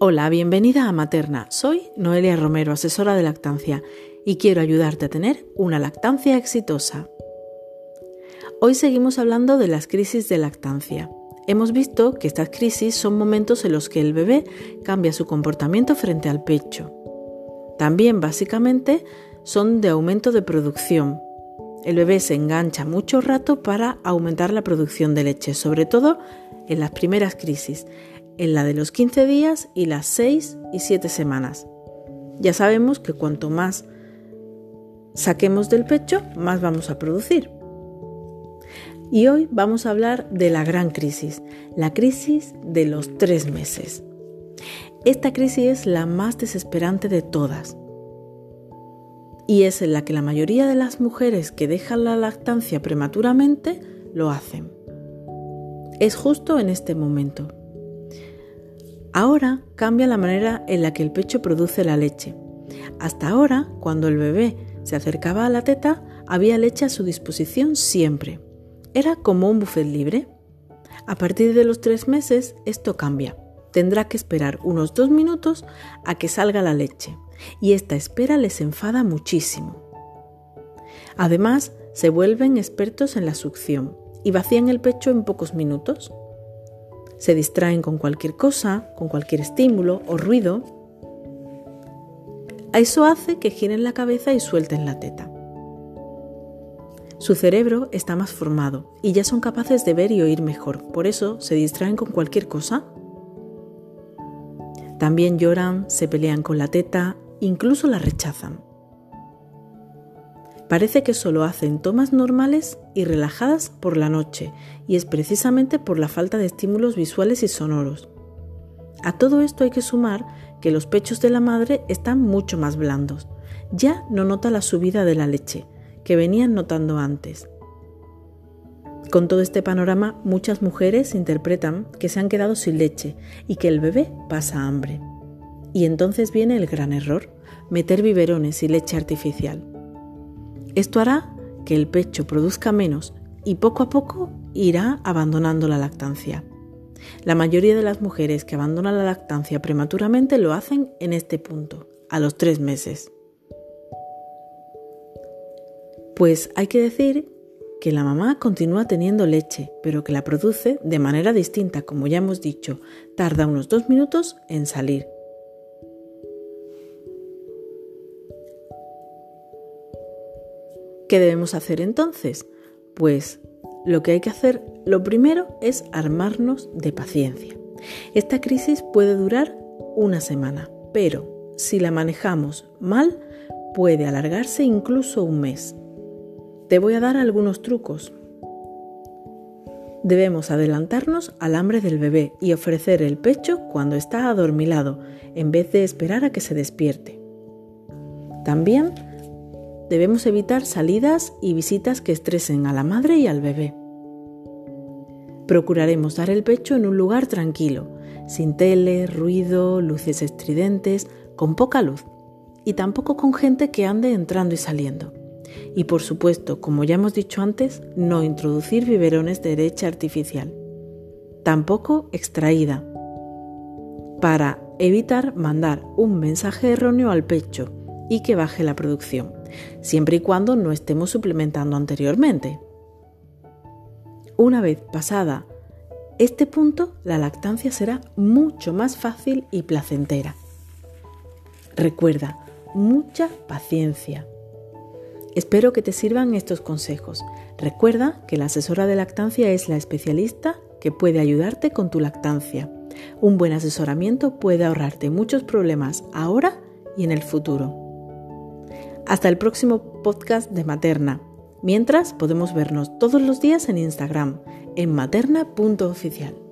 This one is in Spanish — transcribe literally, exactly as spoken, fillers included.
Hola, bienvenida a Materna. Soy Noelia Romero, asesora de lactancia, y quiero ayudarte a tener una lactancia exitosa. Hoy seguimos hablando de las crisis de lactancia. Hemos visto que estas crisis son momentos en los que el bebé cambia su comportamiento frente al pecho. También, básicamente, son de aumento de producción. El bebé se engancha mucho rato para aumentar la producción de leche, sobre todo en las primeras crisis, en la de los quince días y las seis y siete semanas. Ya sabemos que cuanto más saquemos del pecho, más vamos a producir. Y hoy vamos a hablar de la gran crisis, la crisis de los tres meses. Esta crisis es la más desesperante de todas y es en la que la mayoría de las mujeres que dejan la lactancia prematuramente lo hacen. Es justo en este momento. Ahora cambia la manera en la que el pecho produce la leche. Hasta ahora, cuando el bebé se acercaba a la teta, había leche a su disposición siempre. Era como un buffet libre. A partir de los tres meses, esto cambia. Tendrá que esperar unos dos minutos a que salga la leche, y esta espera les enfada muchísimo. Además, se vuelven expertos en la succión y vacían el pecho en pocos minutos. Se distraen con cualquier cosa, con cualquier estímulo o ruido. Eso hace que giren la cabeza y suelten la teta. Su cerebro está más formado y ya son capaces de ver y oír mejor, por eso se distraen con cualquier cosa. También lloran, se pelean con la teta, incluso la rechazan. Parece que solo hacen tomas normales y relajadas por la noche, y es precisamente por la falta de estímulos visuales y sonoros. A todo esto hay que sumar que los pechos de la madre están mucho más blandos. Ya no nota la subida de la leche, que venían notando antes. Con todo este panorama, muchas mujeres interpretan que se han quedado sin leche y que el bebé pasa hambre. Y entonces viene el gran error, meter biberones y leche artificial. Esto hará que el pecho produzca menos y poco a poco irá abandonando la lactancia. La mayoría de las mujeres que abandonan la lactancia prematuramente lo hacen en este punto, a los tres meses. Pues hay que decir que la mamá continúa teniendo leche, pero que la produce de manera distinta, como ya hemos dicho, tarda unos dos minutos en salir. ¿Qué debemos hacer entonces? Pues lo que hay que hacer, lo primero es armarnos de paciencia. Esta crisis puede durar una semana, pero si la manejamos mal, puede alargarse incluso un mes. Te voy a dar algunos trucos. Debemos adelantarnos al hambre del bebé y ofrecer el pecho cuando está adormilado, en vez de esperar a que se despierte. También debemos evitar salidas y visitas que estresen a la madre y al bebé. Procuraremos dar el pecho en un lugar tranquilo, sin tele, ruido, luces estridentes, con poca luz y tampoco con gente que ande entrando y saliendo. Y por supuesto, como ya hemos dicho antes, no introducir biberones de leche artificial, tampoco extraída, para evitar mandar un mensaje erróneo al pecho y que baje la producción, siempre y cuando no estemos suplementando anteriormente. Una vez pasada este punto, la lactancia será mucho más fácil y placentera. Recuerda, mucha paciencia. Espero que te sirvan estos consejos. Recuerda que la asesora de lactancia es la especialista que puede ayudarte con tu lactancia. Un buen asesoramiento puede ahorrarte muchos problemas ahora y en el futuro. Hasta el próximo podcast de Materna. Mientras, podemos vernos todos los días en Instagram, en materna punto oficial.